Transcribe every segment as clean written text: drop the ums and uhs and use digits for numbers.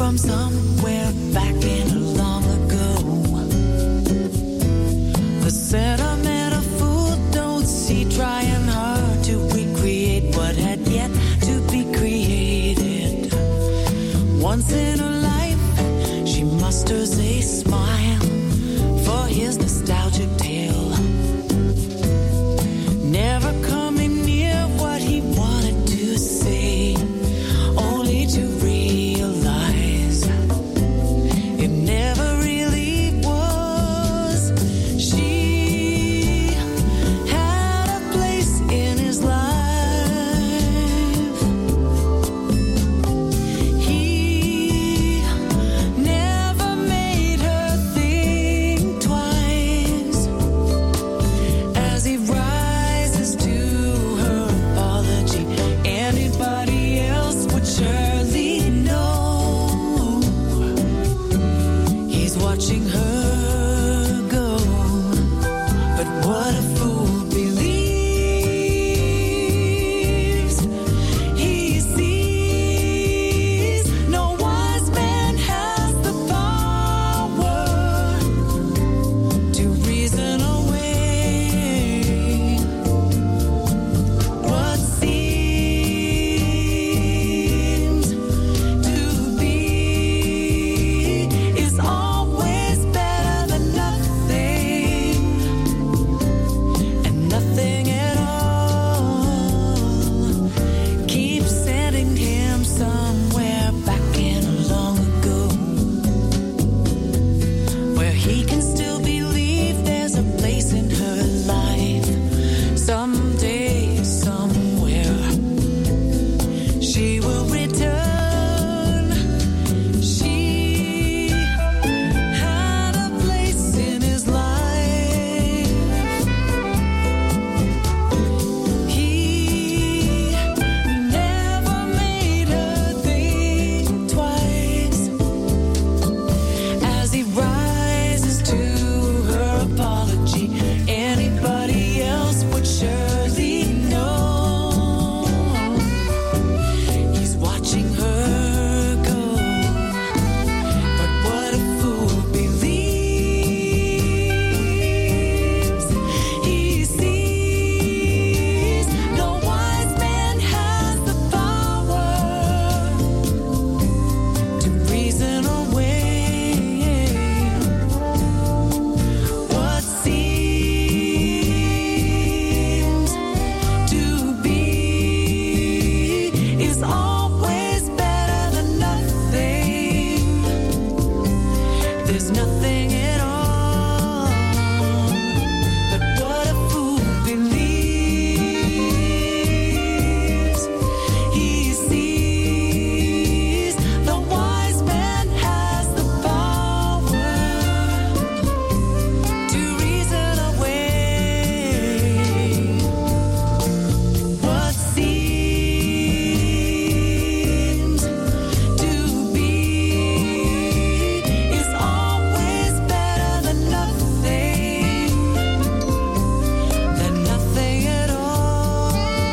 from somewhere back in long ago. The sentimental fool don't see, trying hard to recreate what had yet to be created. Once in her life, she musters a smile for his nostalgic tale. Never coming near what he wanted to say, only to realize it never really was. She had a place in his life. He never made her think twice. As he rises to her apology, anybody else would surely know. He's watching her go, but what a fool believes. He sees no wise man has the power to reason away what seems to be is always better than nothing, and nothing at all. Keep sending him somewhere back in long ago, where he can still believe there's a place in her life. Someday, somewhere, she will return. She had a place in his life. He never made her think twice. As he rises to her apology, anybody else would surely know. He's watching her go, but what a fool believes. He sees no wise man has the power to reason away what seems to be is always better than nothing. There's nothing at all, but what a fool believes. He sees the wise man has the power to reason away what seems to be is always better than nothing at all.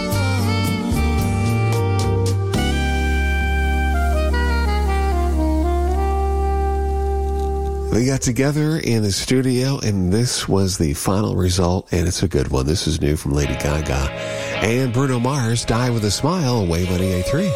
They got together in the studio, and this was the final result, and it's a good one. This is new from Lady Gaga and Bruno Mars, Die With a Smile, Wave 98.3.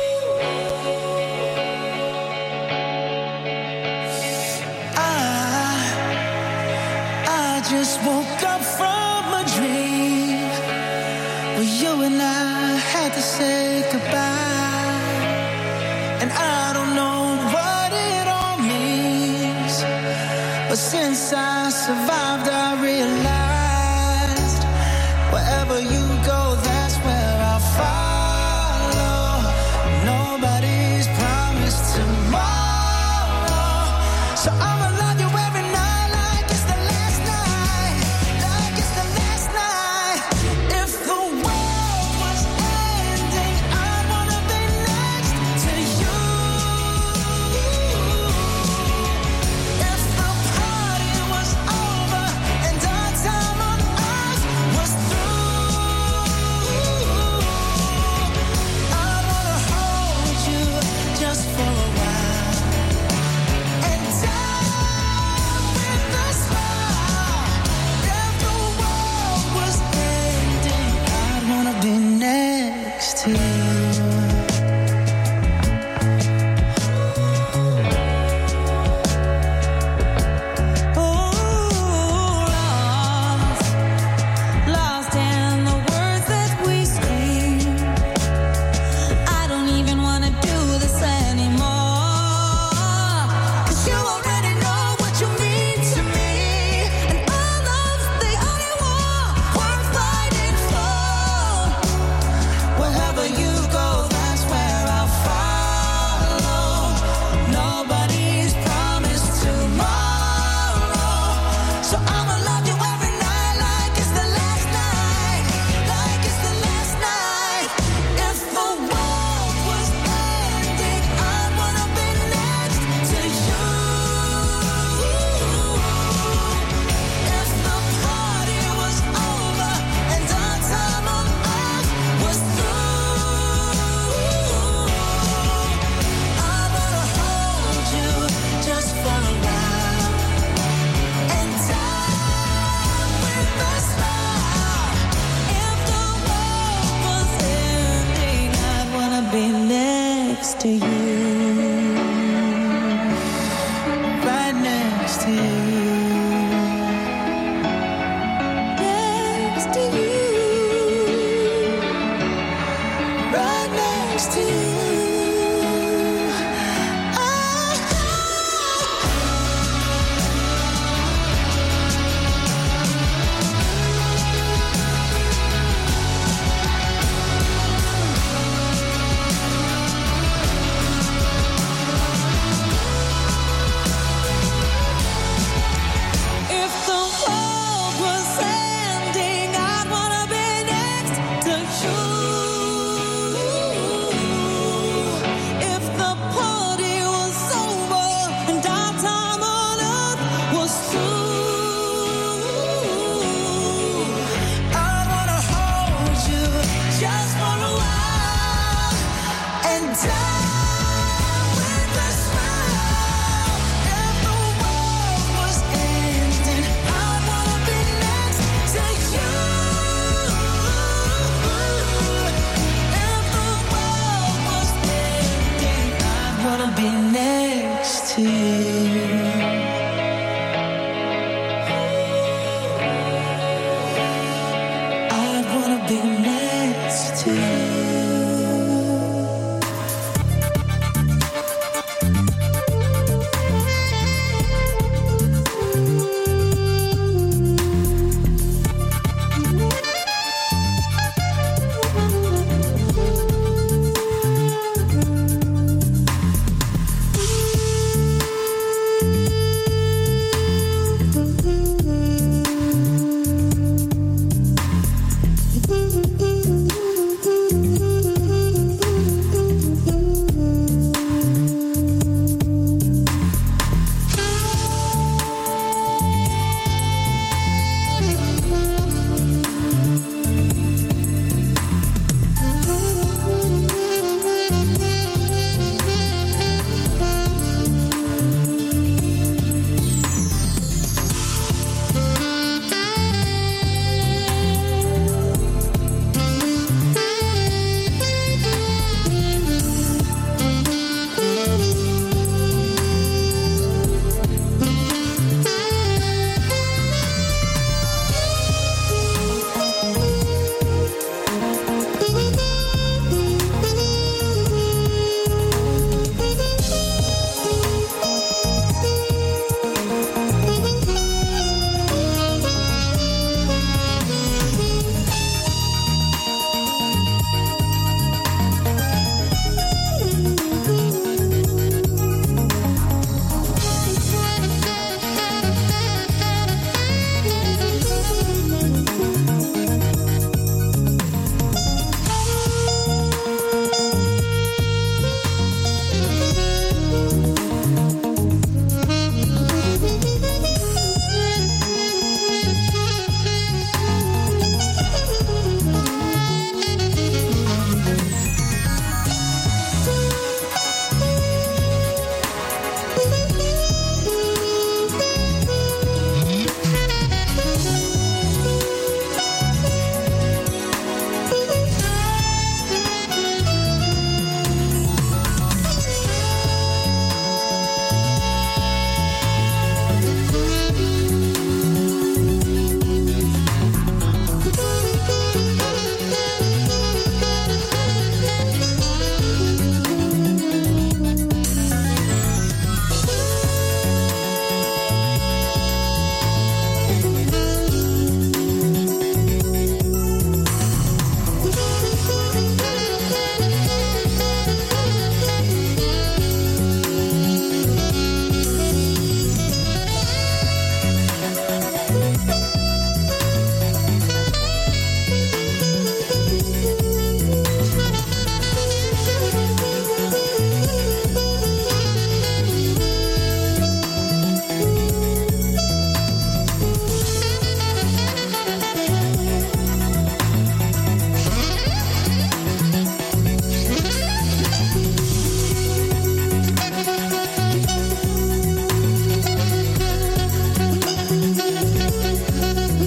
I just woke up from a dream where you and I had to say goodbye, and I don't know what it all means, but since I survived, I realized wherever you go, that's where I'll follow. Nobody's promised tomorrow, so I'ma love you every night like it's the last night, like it's the last night. If the world was ending, I'd wanna be next to you. If the party was next to you, right next to you.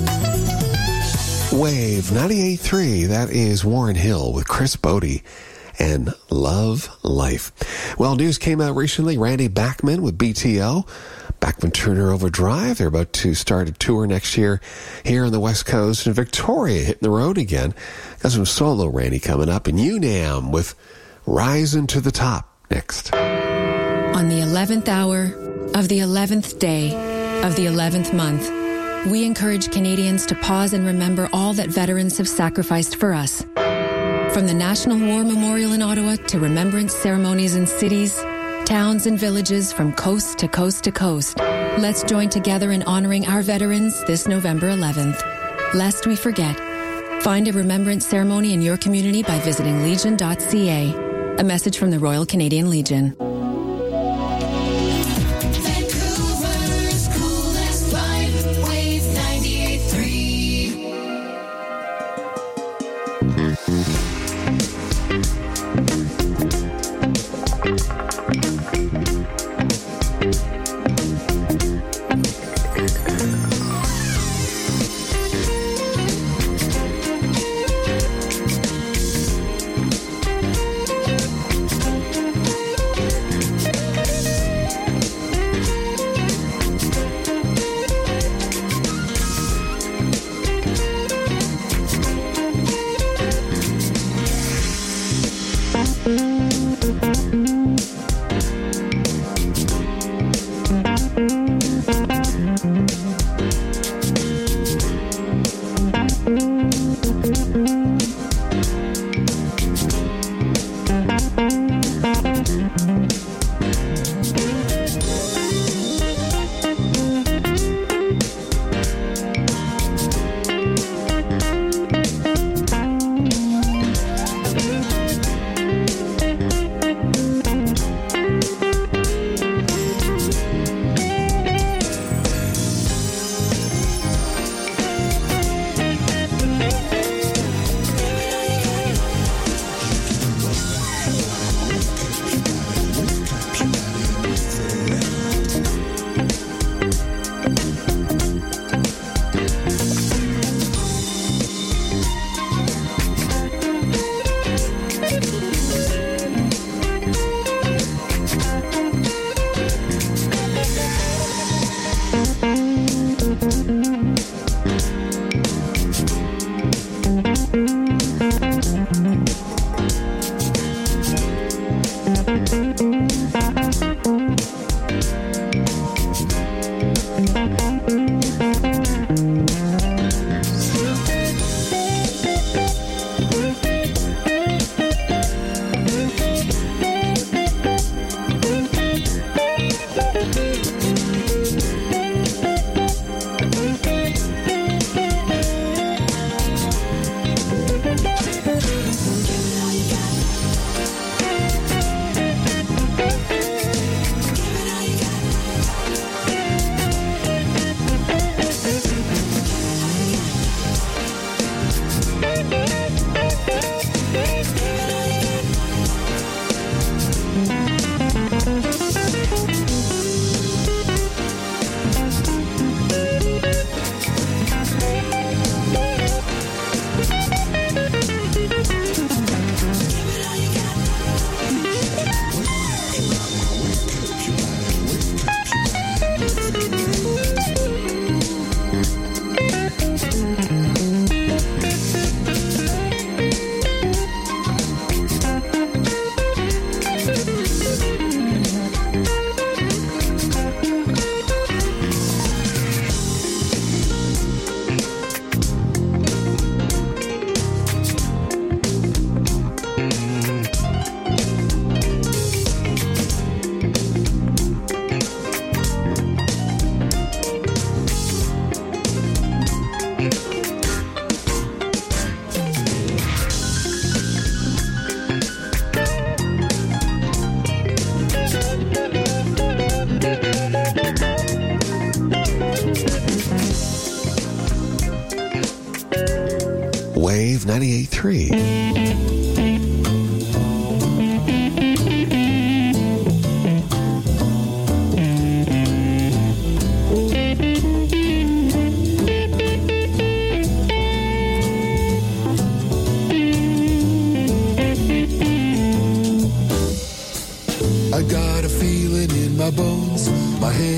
Wave 98.3, that is Warren Hill with Chris Bodie. and love life. Well, news came out recently. Randy Bachman with BTO, Bachman Turner Overdrive. They're about to start a tour next year here on the West Coast. And Victoria hitting the road again. Got some solo Randy coming up. And UNAM with Rising to the Top next. On the 11th hour of the 11th day of the 11th month, we encourage Canadians to pause and remember all that veterans have sacrificed for us. From the National War Memorial in Ottawa to remembrance ceremonies in cities, towns, and villages from coast to coast to coast, let's join together in honoring our veterans this November 11th. Lest we forget, find a remembrance ceremony in your community by visiting legion.ca. A message from the Royal Canadian Legion. Vancouver's coolest vibe, Wave 98.3. Wave 98.3.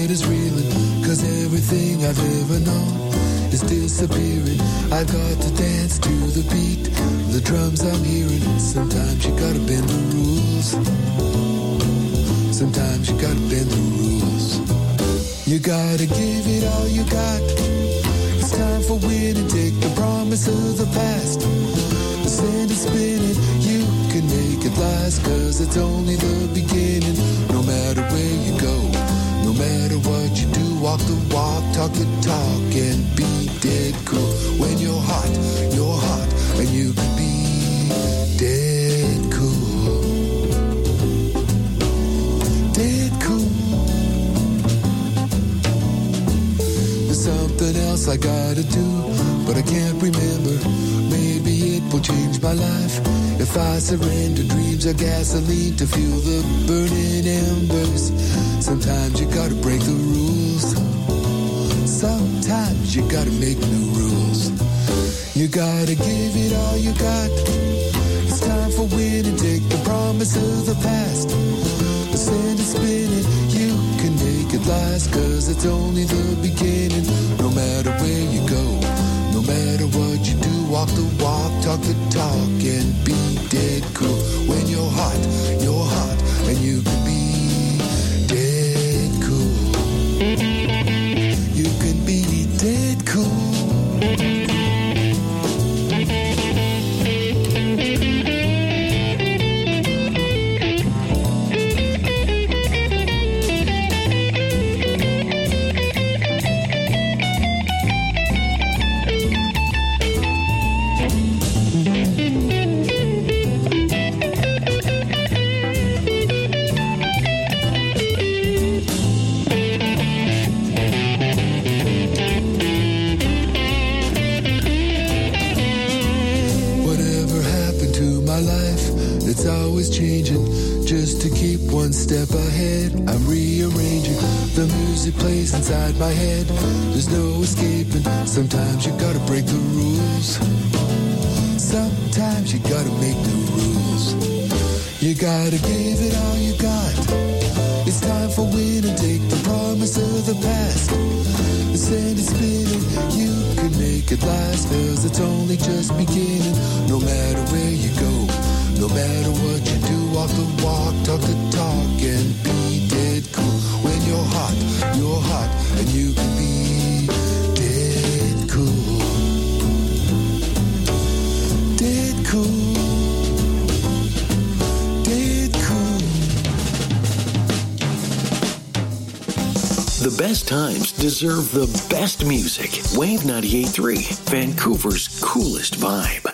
head is reeling, 'cause everything I've ever known is disappearing. I got to dance to the beat, the drums I'm hearing. Sometimes you gotta bend the rules. Sometimes you gotta bend the rules. You gotta give it all you got. It's time for winning. Take the promise of the past, send it spinning. You can make it last, 'cause it's only the beginning. No matter where you go, no matter what you do, walk the walk, talk the talk, and be dead cool. When you're hot, and you can be dead cool. Dead cool. There's something else I gotta do, but I can't remember. Maybe it will change my life if I surrender dreams or gasoline to fuel the burning embers. Sometimes you gotta break the rules. Sometimes you gotta make new rules. You gotta give it all you got. It's time for winning. Take the promise of the past, send it spinning. You can make it last, 'cause it's only the beginning. No matter where you go, no matter what you do, walk the walk, talk the talk, and be dead cool. When you're hot, and you can be dead cool. You can be dead cool. It's always changing, just to keep one step ahead. I'm rearranging, the music plays inside my head. There's no escaping, sometimes you gotta break the rules. Sometimes you gotta make new rules. You gotta give it all you got. It's time for winning, take the promise of the past, send it spinning. You can make it last, 'cause it's only just beginning. No matter where you go, no matter what you do, walk the walk, talk the talk, and be dead cool. When you're hot, and you can be dead cool. Dead cool. Dead cool. The best times deserve the best music. Wave 98.3, Vancouver's coolest vibe.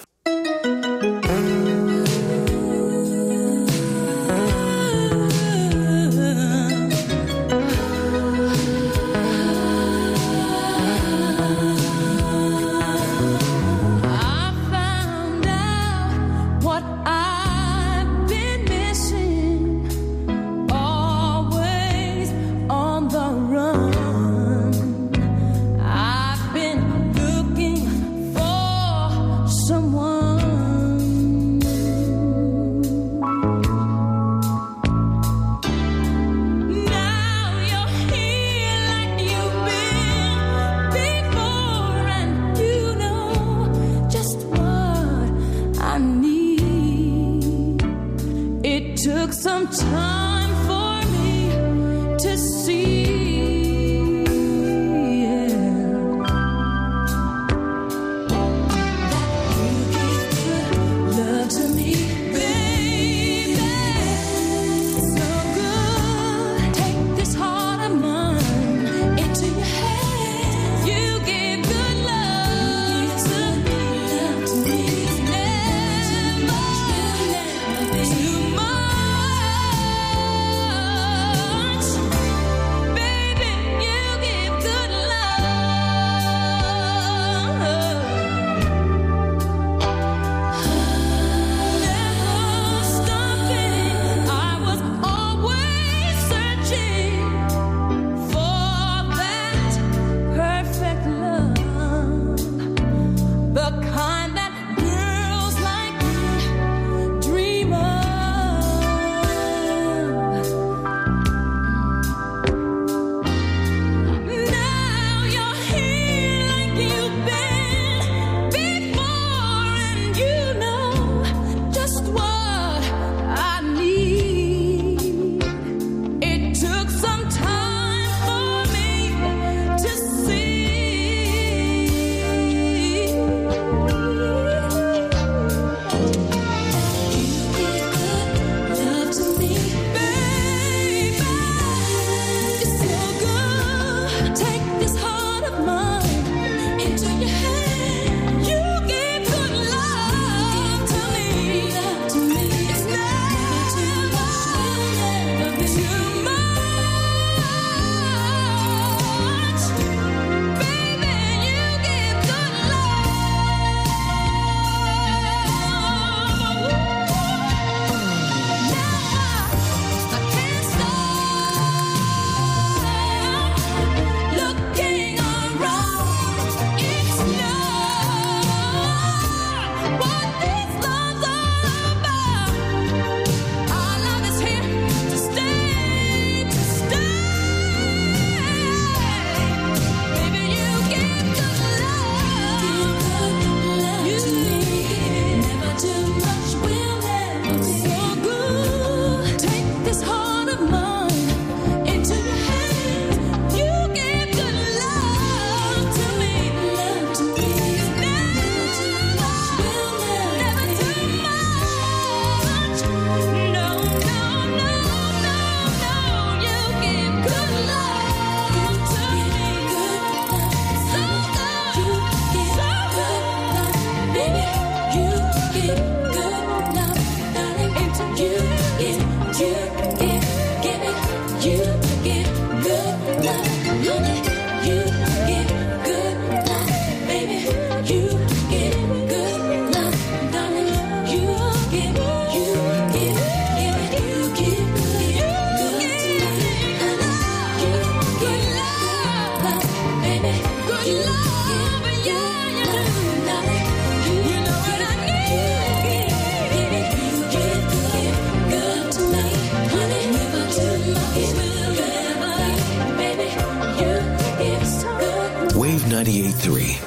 98.3.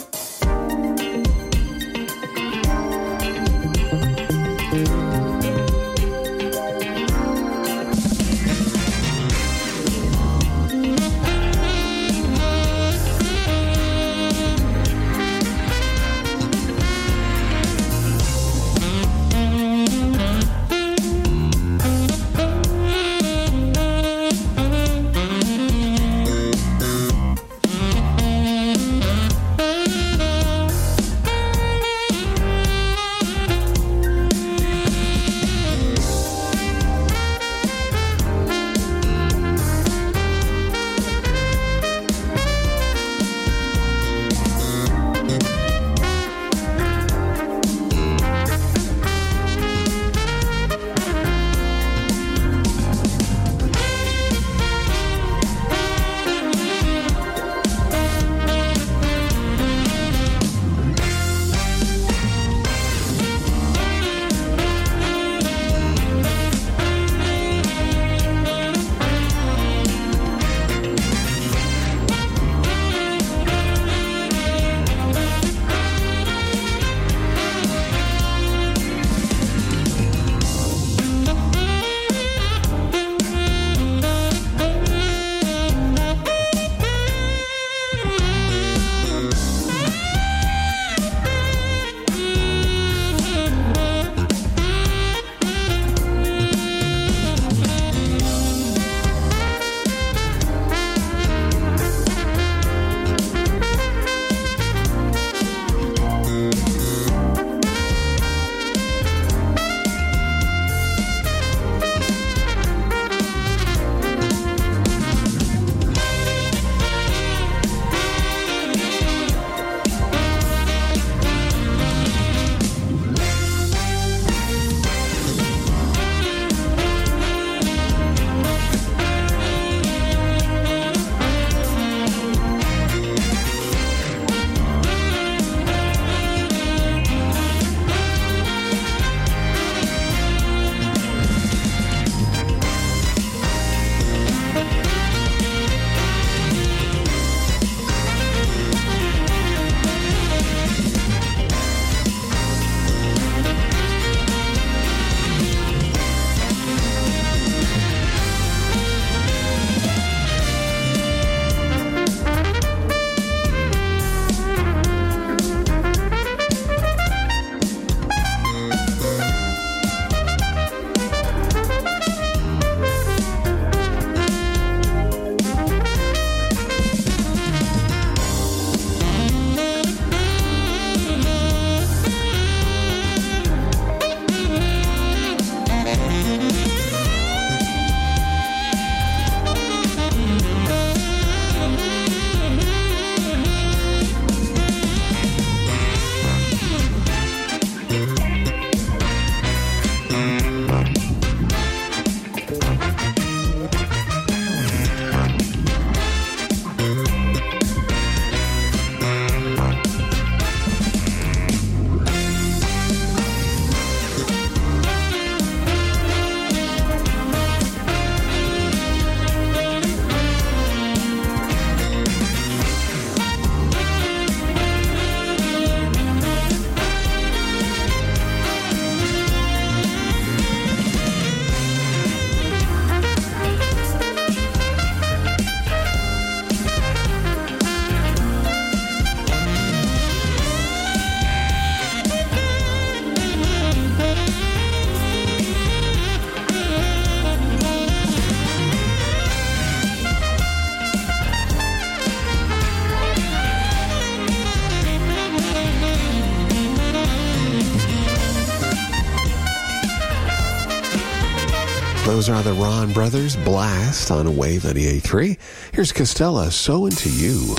Those are the Ron Brothers, Blast on Wave 98.3. Here's Costello, So Into You.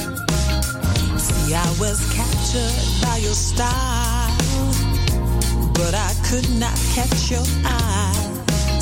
By your style, but I could not catch your eyes.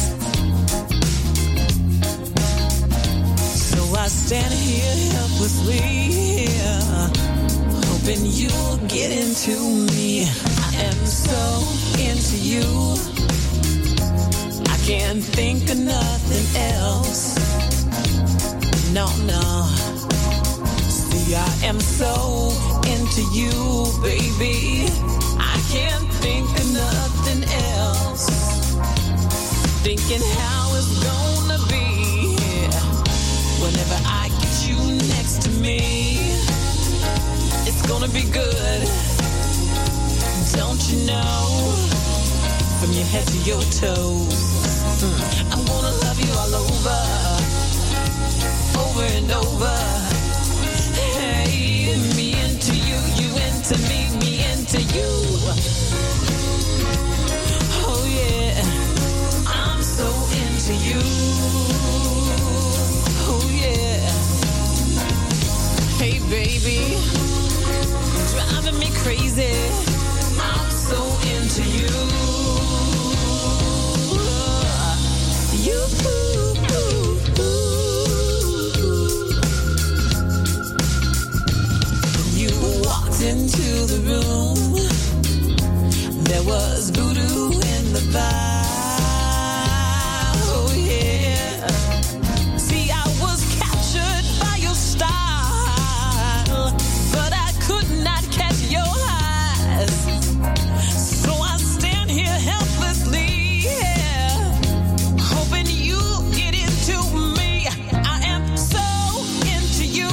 So I stand here helplessly, hoping you'll get into me. I am so into you, I can't think of nothing else. No, no. See, I am so into you, baby, I can't think of nothing else. Thinking how it's gonna be whenever I get you next to me. It's gonna be good, don't you know? From your head to your toes, I wanna love you all over, over and over. Hey, me into you, you into me, me into you. Oh yeah, I'm so into you. Oh yeah. Hey baby, driving me crazy, I'm so into you. You. Into the room, there was voodoo in the vibe. Oh yeah. See, I was captured by your style, but I could not catch your eyes. So I stand here helplessly, hoping you get into me. I am so into you,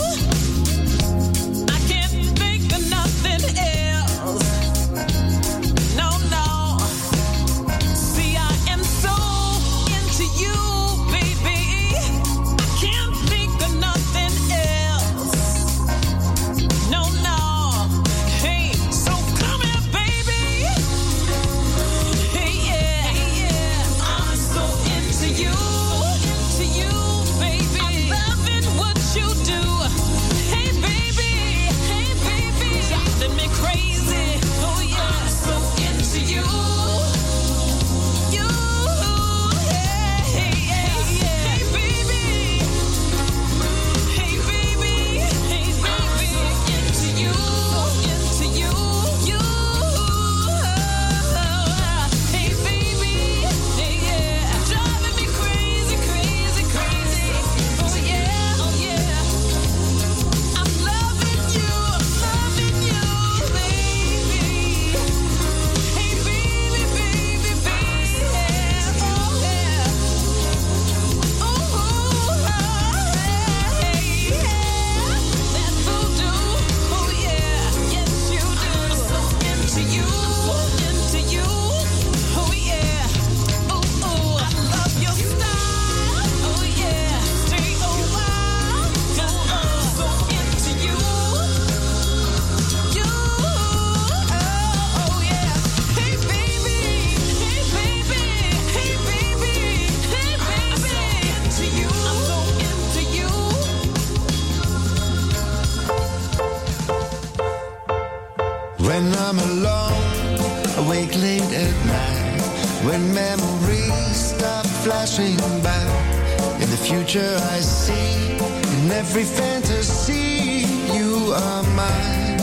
when I'm alone, awake late at night, when memories start flashing back. In the future I see, in every fantasy, you are mine,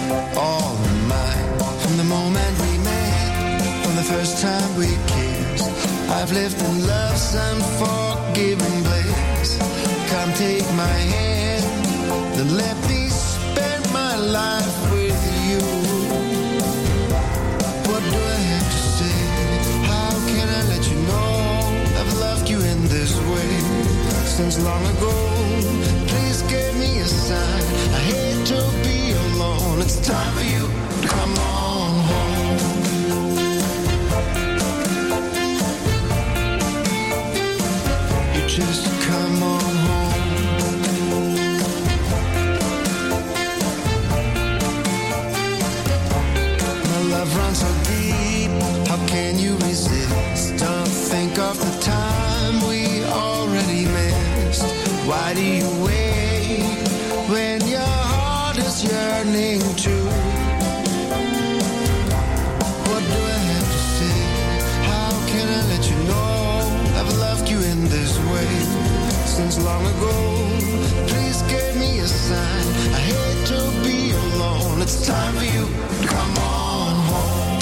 all mine. From the moment we met, from the first time we kissed, I've lived in love's unforgiving bliss. Come take my hand, then let me spend my life with you. What do I have to say? How can I let you know I've loved you in this way since long ago? Please give me a sign, I hate to be alone. It's time for you to come on home. You just come on home. My love runs so deep, how can you resist? Don't think of the time we already missed. Why do you wait when your heart is yearning too? What do I have go. Please give me a sign. I hate to be alone. It's time for you to come on home.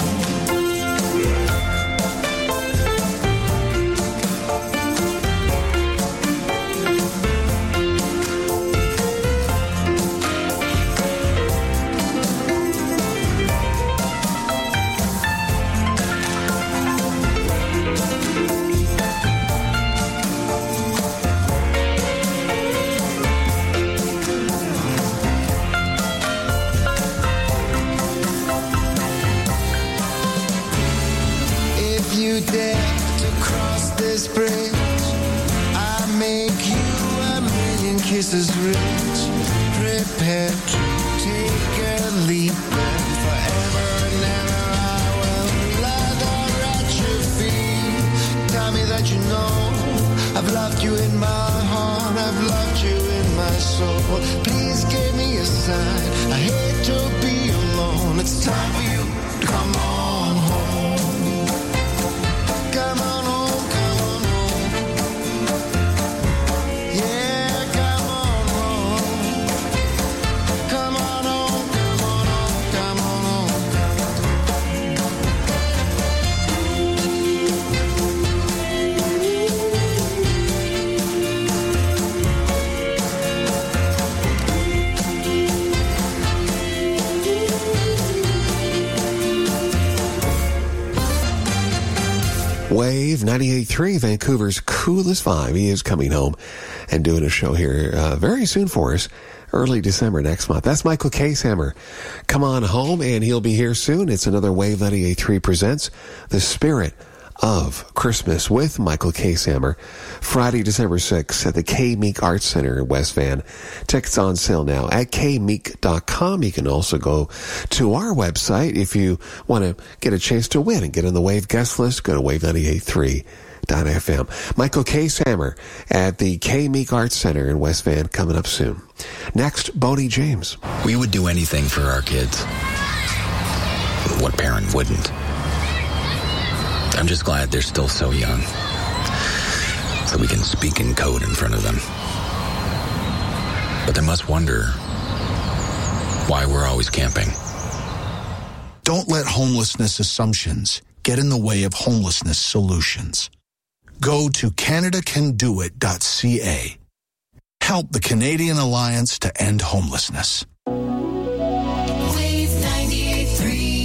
You dare to cross this bridge, I make you a million kisses rich. Prepare to take a leap, and forever and ever I will lather at your feet. Tell me that you know I've loved you in my heart, I've loved you in my soul. Please give me a sign. I hate to be alone. It's time for you to come on home. Come on home, come on home. Yeah, come on home. Come on home, come on home, come on home. Wave 98.3, Vancouver's coolest vibe. He is coming home and doing a show here very soon for us, early December next month. That's Michael Casehammer. Come on home, and he'll be here soon. It's another Wave 98.3 presents The Spirit of Christmas with Michael Casehammer, Friday, December 6th at the K Meek Arts Center in West Van. Tickets on sale now at kmeek.com. You can also go to our website if you want to get a chance to win and get on the Wave guest list. Go to wave983.fm. Michael Casehammer at the K Meek Arts Center in West Van coming up soon. Next, Boney James. We would do anything for our kids. What parent wouldn't? I'm just glad they're still so young, so we can speak in code in front of them. But they must wonder why we're always camping. Don't let homelessness assumptions get in the way of homelessness solutions. Go to CanadaCanDoIt.ca. Help the Canadian Alliance to End Homelessness. Wave 98.3.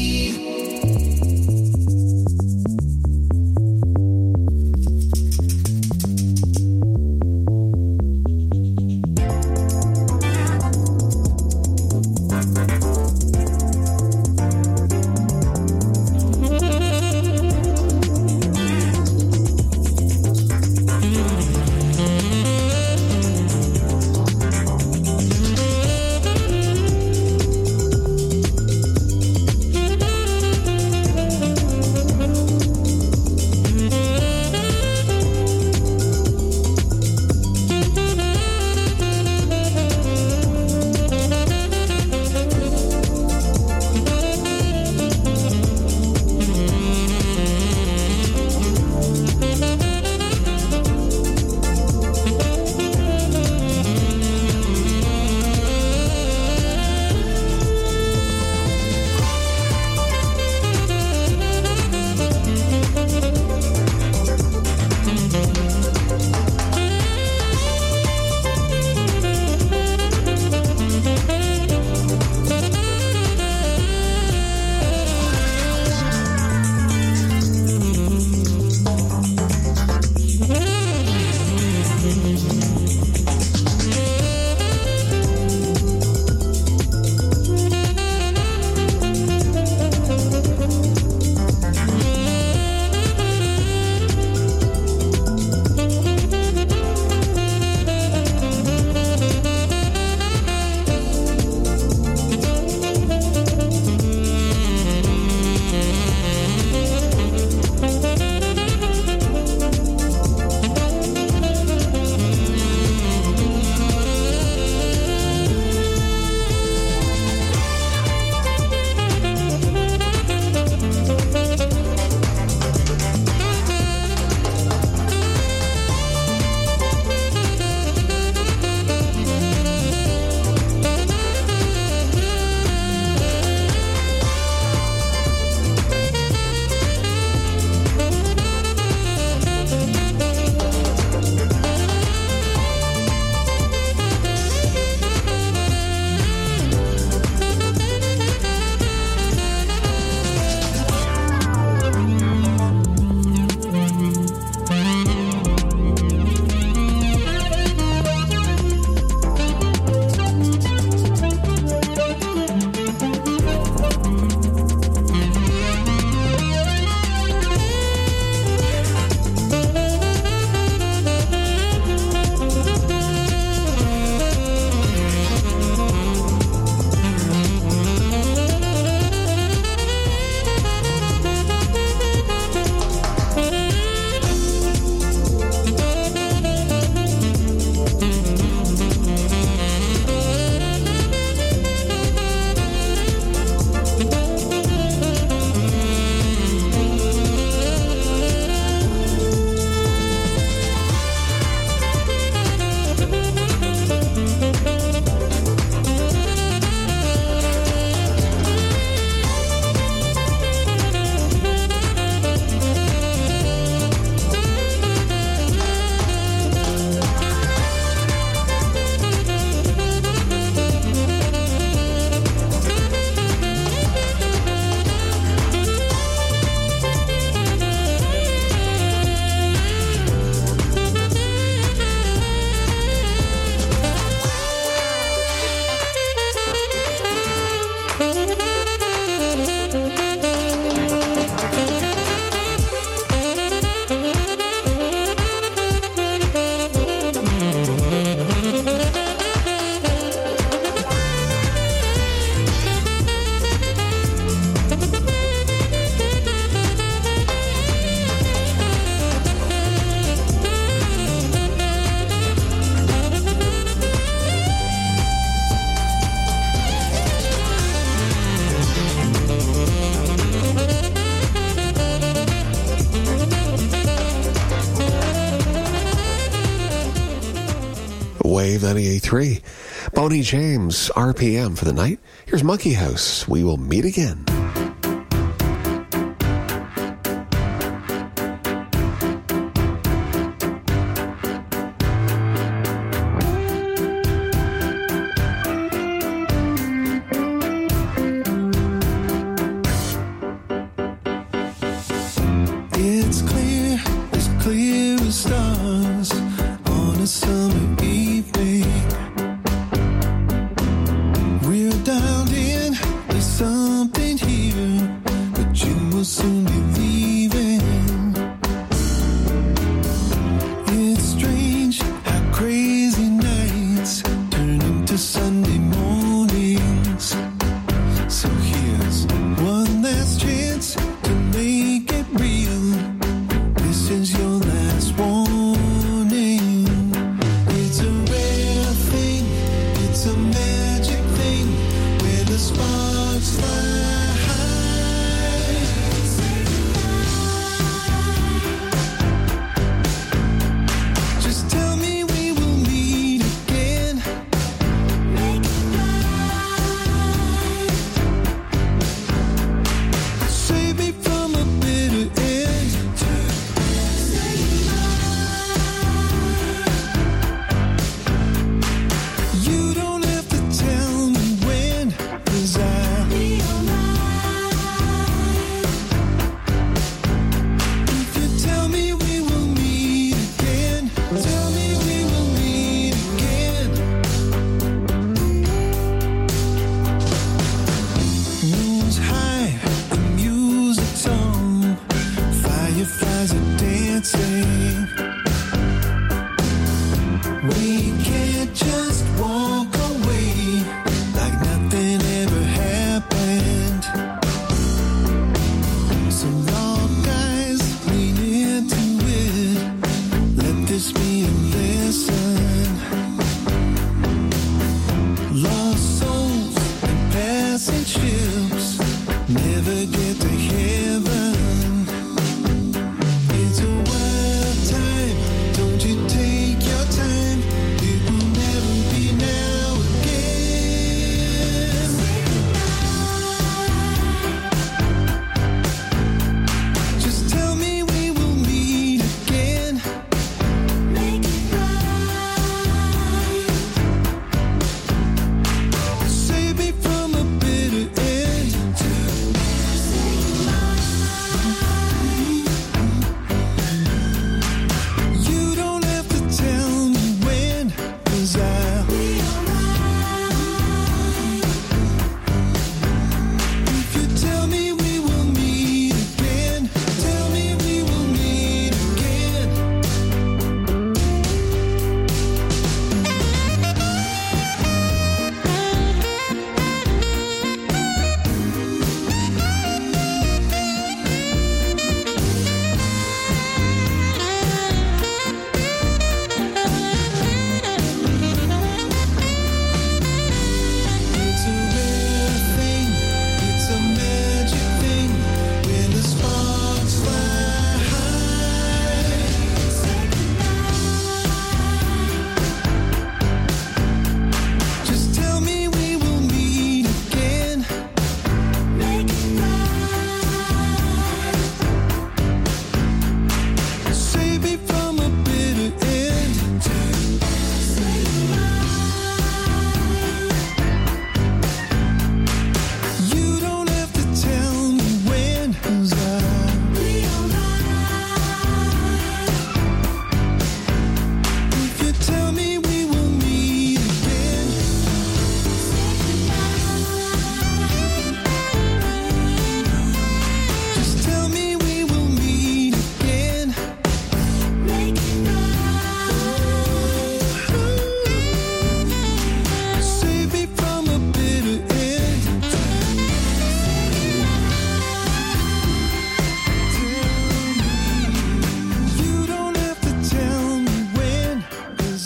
Wave 98.3. Boney James, RPM for the night. Here's Monkey House. We will meet again. It's clear as stars on a summer evening. We're dialed in, there's something here, but you will soon be leaving. It's strange how crazy nights turn into Sunday mornings. So here's one last chance to make it real. This is your last warning. It's a rare thing, it's a magic thing, where the sparks fly high. Just tell me we will meet again. Make it right. Save me from a bitter end. You don't have to tell me when, 'cause if you tell me we will meet again, tell me we will meet again. Moon's high, the music's on, fireflies are dancing. We can't just walk away like nothing ever happened. So long, guys, lean into it. Let this be a lesson. Lost souls and passing ships never get to heaven. It's a wild time, don't you take your time. It will never be now again. Just tell me we will meet again. Make it right. Save me from a bitter end. You don't have to tell me when, 'cause if you tell me we will meet again, tell me we will meet again. It's a rare thing, it's a magic thing, when the sparks fly high. Just tell me we will meet again. Make it right. Save me from a bitter end. You don't have to tell me when, 'cause if you tell me we will meet again. Just tell me we will meet again. Make it right. Save me from a bitter end. You don't have to tell me when, 'cause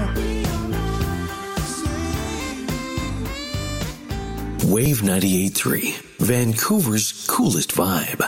Wave 98.3, Vancouver's coolest vibe.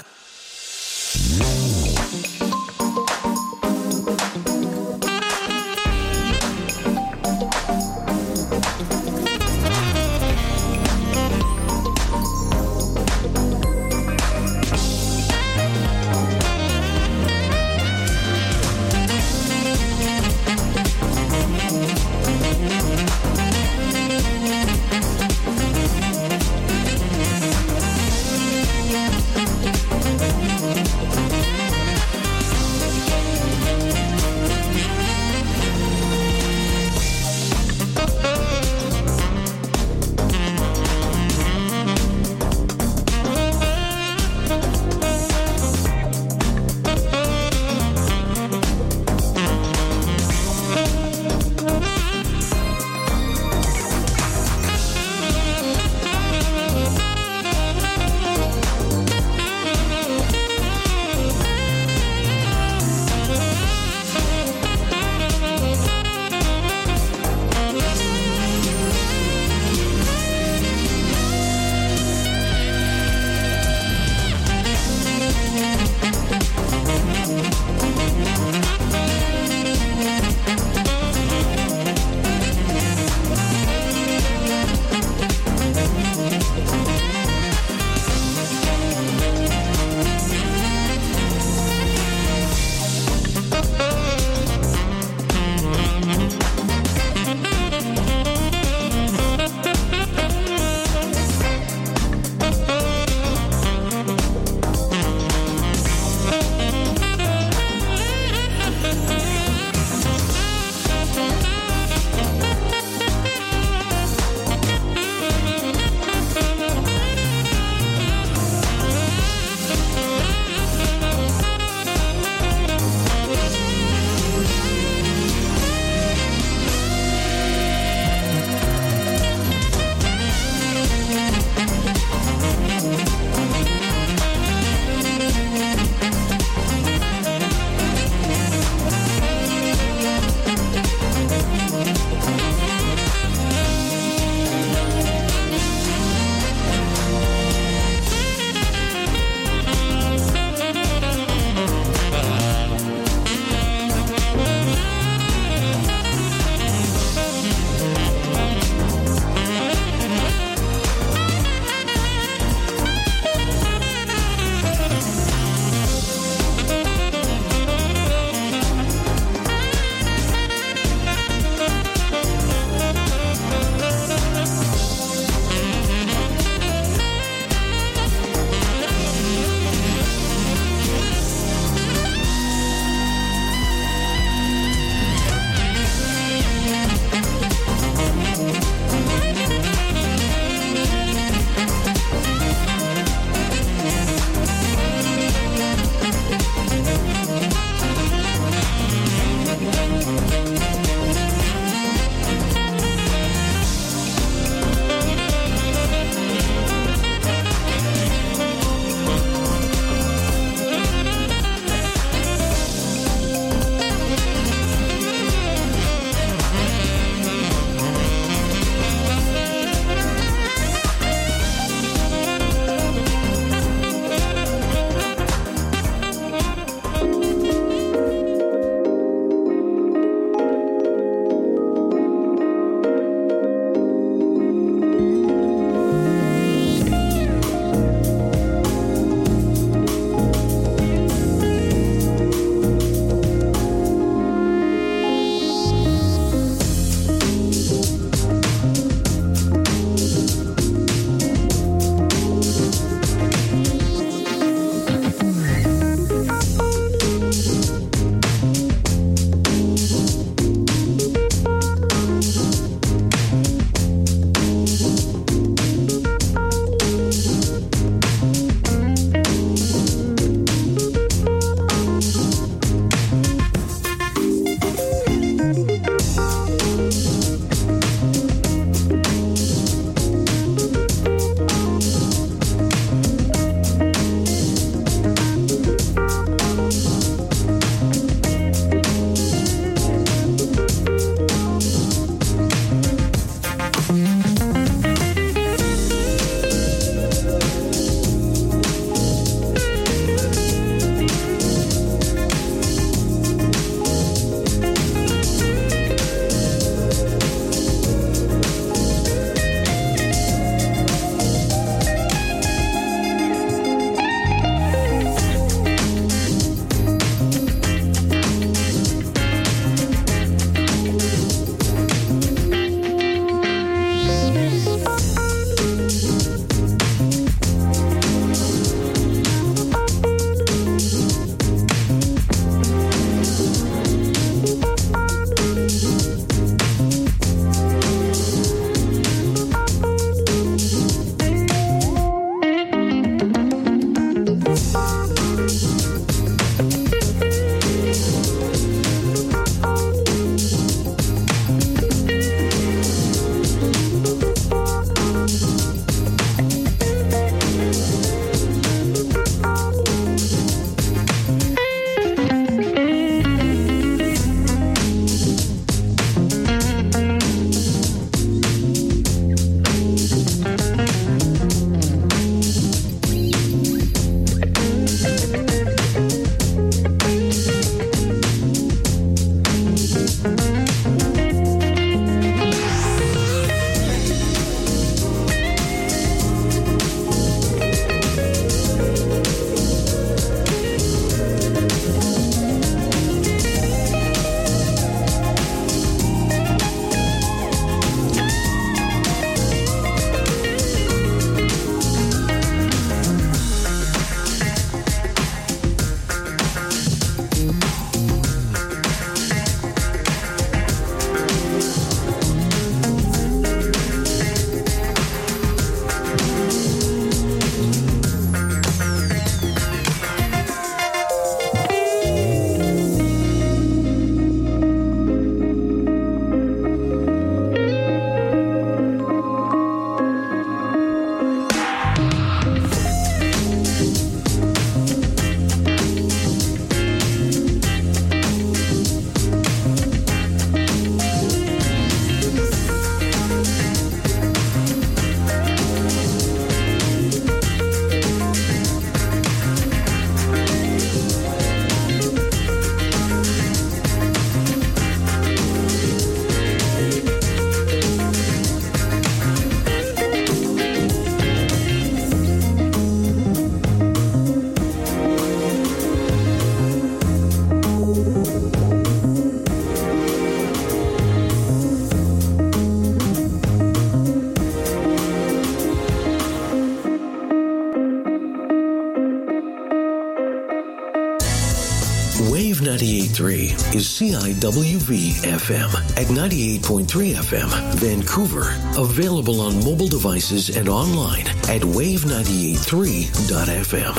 98.3 is CIWV-FM at 98.3 FM, Vancouver. Available on mobile devices and online at wave983.fm.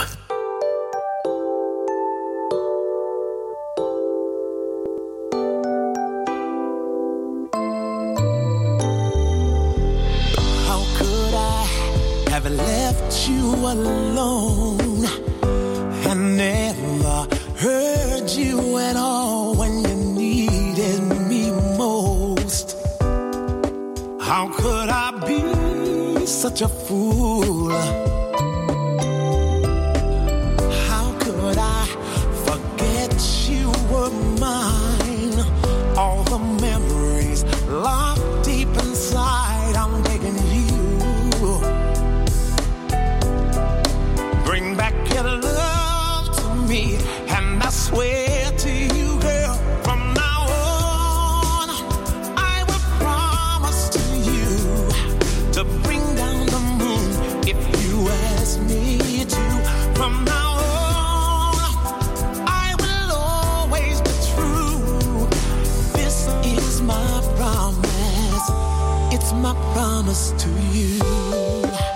Left you alone and never heard you at all when you needed me most. How could I be such a fool? How could I forget you were mine? All the memories locked deep inside, I'm begging you. Bring back your love to me, and I swear to you, girl, from now on, I will promise to you to bring down the moon if you ask me to. From now on, I will always be true. This is my promise. It's my promise to you.